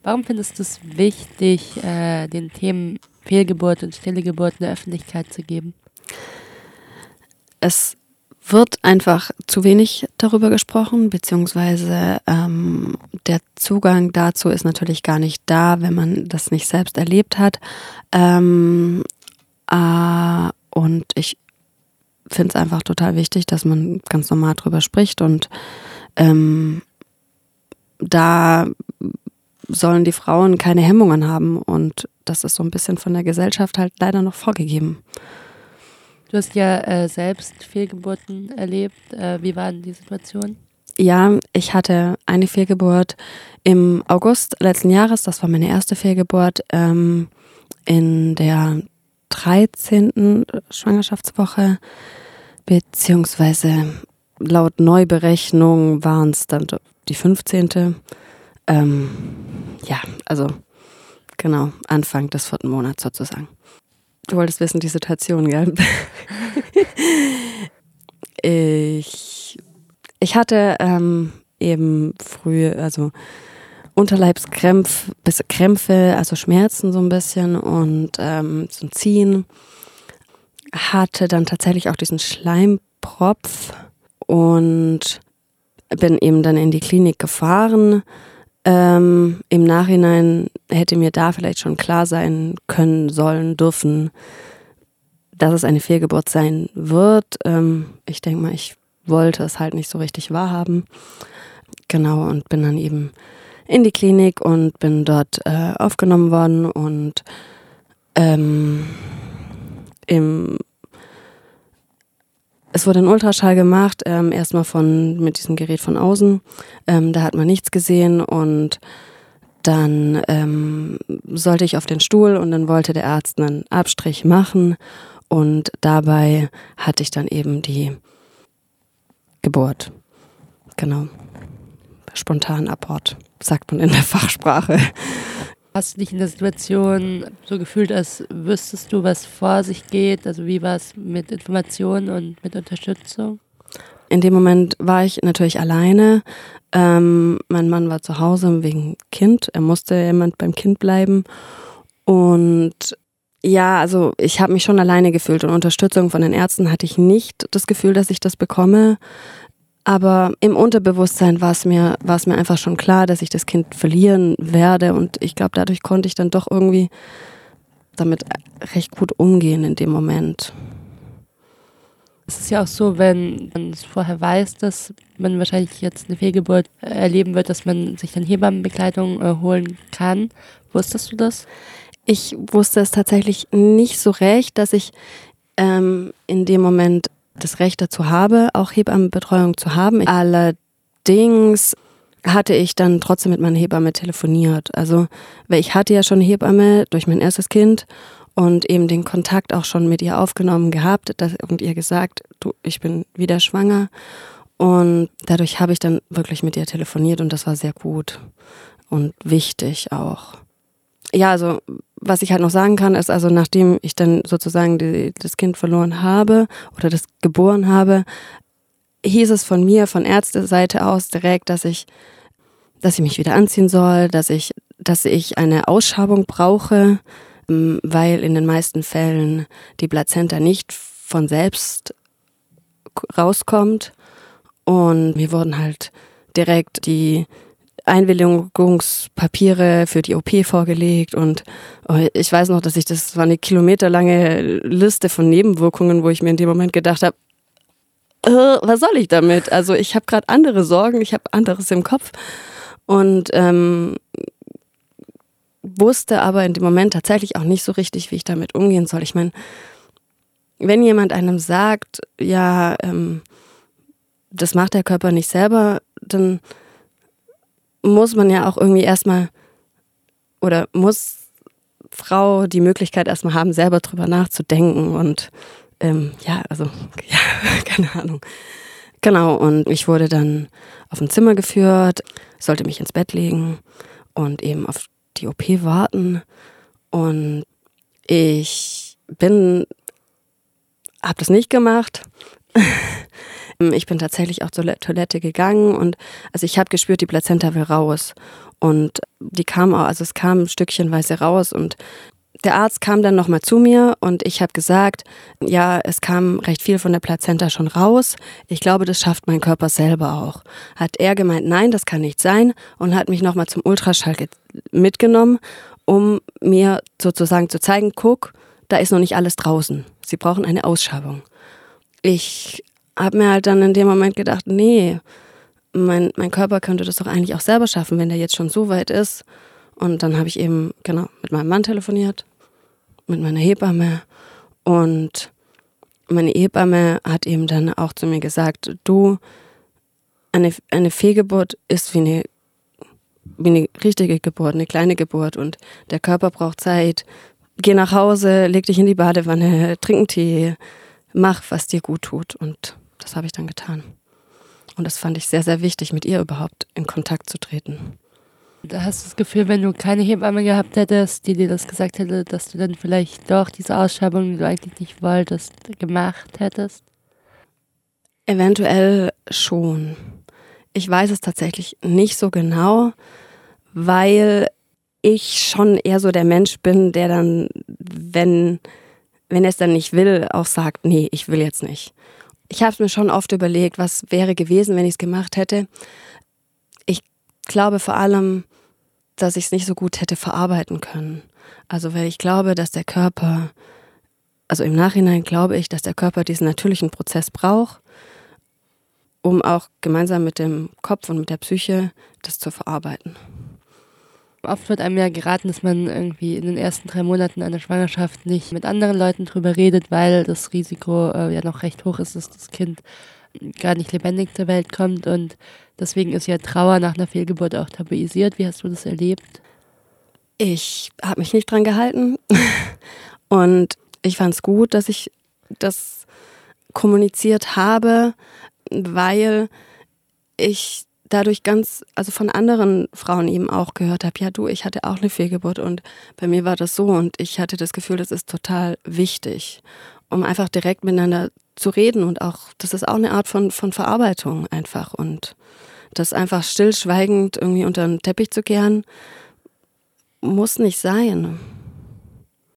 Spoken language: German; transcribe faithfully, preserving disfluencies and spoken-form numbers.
Warum findest du es wichtig, äh, den Themen Fehlgeburt und stille Geburt eine Öffentlichkeit zu geben? Es wird einfach zu wenig darüber gesprochen, beziehungsweise ähm, der Zugang dazu ist natürlich gar nicht da, wenn man das nicht selbst erlebt hat. Ähm, äh, und ich finde es einfach total wichtig, dass man ganz normal drüber spricht und ähm, da sollen die Frauen keine Hemmungen haben und das ist so ein bisschen von der Gesellschaft halt leider noch vorgegeben. Du hast ja äh, selbst Fehlgeburten erlebt. Äh, wie war denn die Situation? Ja, ich hatte eine Fehlgeburt im August letzten Jahres. Das war meine erste Fehlgeburt ähm, in der dreizehnten Schwangerschaftswoche, beziehungsweise laut Neuberechnung waren es dann die fünfzehnte Ähm, ja, also genau, Anfang des vierten Monats sozusagen. Du wolltest wissen, die Situation, gell? ich, ich hatte ähm, eben früh, also Unterleibskrämpfe, Krämpfe, also Schmerzen so ein bisschen und ähm, so ein Ziehen. Hatte dann tatsächlich auch diesen Schleimpropf und bin eben dann in die Klinik gefahren. Ähm, im Nachhinein hätte mir da vielleicht schon klar sein können, sollen, dürfen, dass es eine Fehlgeburt sein wird. Ähm, ich denke mal, ich wollte es halt nicht so richtig wahrhaben. Genau, und bin dann eben in die Klinik und bin dort äh, aufgenommen worden und ähm, im Es wurde ein Ultraschall gemacht, ähm, erstmal von mit diesem Gerät von außen. Ähm, da hat man nichts gesehen und dann ähm, sollte ich auf den Stuhl und dann wollte der Arzt einen Abstrich machen und dabei hatte ich dann eben die Geburt. Genau. Spontanabort, sagt man in der Fachsprache. Hast du dich in der Situation so gefühlt, als wüsstest du, was vor sich geht? Also wie war es mit Informationen und mit Unterstützung? In dem Moment war ich natürlich alleine. Ähm, mein Mann war zu Hause wegen Kind. Er musste jemand beim Kind bleiben. Und ja, also ich habe mich schon alleine gefühlt und Unterstützung von den Ärzten hatte ich nicht das Gefühl, dass ich das bekomme. Aber im Unterbewusstsein war es mir, war es mir einfach schon klar, dass ich das Kind verlieren werde. Und ich glaube, dadurch konnte ich dann doch irgendwie damit recht gut umgehen in dem Moment. Es ist ja auch so, wenn man es vorher weiß, dass man wahrscheinlich jetzt eine Fehlgeburt erleben wird, dass man sich dann Hebammenbegleitung äh, holen kann. Wusstest du das? Ich wusste es tatsächlich nicht so recht, dass ich ähm, in dem Moment das Recht dazu habe, auch Hebammenbetreuung zu haben. Allerdings hatte ich dann trotzdem mit meiner Hebamme telefoniert. Also, weil ich hatte ja schon eine Hebamme durch mein erstes Kind und eben den Kontakt auch schon mit ihr aufgenommen gehabt und ihr gesagt, du, ich bin wieder schwanger. Und dadurch habe ich dann wirklich mit ihr telefoniert und das war sehr gut und wichtig auch. Ja, also was ich halt noch sagen kann, ist also, nachdem ich dann sozusagen die, das Kind verloren habe oder das geboren habe, hieß es von mir, von Ärzteseite aus direkt, dass ich, dass ich mich wieder anziehen soll, dass ich, dass ich eine Ausschabung brauche, weil in den meisten Fällen die Plazenta nicht von selbst rauskommt. Und mir wurden halt direkt die Einwilligungspapiere für die O P vorgelegt und ich weiß noch, dass ich, das war eine kilometerlange Liste von Nebenwirkungen, wo ich mir in dem Moment gedacht habe, äh, was soll ich damit? Also ich habe gerade andere Sorgen, ich habe anderes im Kopf und ähm, wusste aber in dem Moment tatsächlich auch nicht so richtig, wie ich damit umgehen soll. Ich meine, wenn jemand einem sagt, ja, ähm, das macht der Körper nicht selber, dann muss man ja auch irgendwie erstmal oder muss Frau die Möglichkeit erstmal haben, selber drüber nachzudenken und ähm, ja, also, ja, keine Ahnung. Genau, und ich wurde dann auf ein Zimmer geführt, sollte mich ins Bett legen und eben auf die O P warten und ich bin, hab das nicht gemacht. Ich bin tatsächlich auch zur Toilette gegangen und also ich habe gespürt, die Plazenta will raus. Und die kam auch, also es kam stückchenweise raus und der Arzt kam dann nochmal zu mir und ich habe gesagt, ja, es kam recht viel von der Plazenta schon raus. Ich glaube, das schafft mein Körper selber auch. Hat er gemeint, nein, das kann nicht sein und hat mich nochmal zum Ultraschall mitgenommen, um mir sozusagen zu zeigen, guck, da ist noch nicht alles draußen. Sie brauchen eine Ausschabung. Ich habe mir halt dann in dem Moment gedacht, nee, mein, mein Körper könnte das doch eigentlich auch selber schaffen, wenn der jetzt schon so weit ist. Und dann habe ich eben, genau, mit meinem Mann telefoniert, mit meiner Hebamme. Und meine Hebamme hat eben dann auch zu mir gesagt, du, eine, eine Fehlgeburt ist wie eine, wie eine richtige Geburt, eine kleine Geburt. Und der Körper braucht Zeit. Geh nach Hause, leg dich in die Badewanne, trink einen Tee, mach, was dir gut tut. Und das habe ich dann getan. Und das fand ich sehr, sehr wichtig, mit ihr überhaupt in Kontakt zu treten. Da hast du das Gefühl, wenn du keine Hebamme gehabt hättest, die dir das gesagt hätte, dass du dann vielleicht doch diese Ausschabung, die du eigentlich nicht wolltest, gemacht hättest? Eventuell schon. Ich weiß es tatsächlich nicht so genau, weil ich schon eher so der Mensch bin, der dann, wenn, wenn er es dann nicht will, auch sagt, nee, ich will jetzt nicht. Ich habe mir schon oft überlegt, was wäre gewesen, wenn ich es gemacht hätte. Ich glaube vor allem, dass ich es nicht so gut hätte verarbeiten können. Also weil ich glaube, dass der Körper, also im Nachhinein glaube ich, dass der Körper diesen natürlichen Prozess braucht, um auch gemeinsam mit dem Kopf und mit der Psyche das zu verarbeiten. Oft wird einem ja geraten, dass man irgendwie in den ersten drei Monaten einer Schwangerschaft nicht mit anderen Leuten drüber redet, weil das Risiko äh, ja noch recht hoch ist, dass das Kind gar nicht lebendig zur Welt kommt. Und deswegen ist ja Trauer nach einer Fehlgeburt auch tabuisiert. Wie hast du das erlebt? Ich habe mich nicht dran gehalten und ich fand es gut, dass ich das kommuniziert habe, weil ich dadurch ganz, also von anderen Frauen eben auch gehört habe, ja du, ich hatte auch eine Fehlgeburt und bei mir war das so und ich hatte das Gefühl, das ist total wichtig, um einfach direkt miteinander zu reden und auch, das ist auch eine Art von, von Verarbeitung einfach und das einfach stillschweigend irgendwie unter den Teppich zu kehren, muss nicht sein.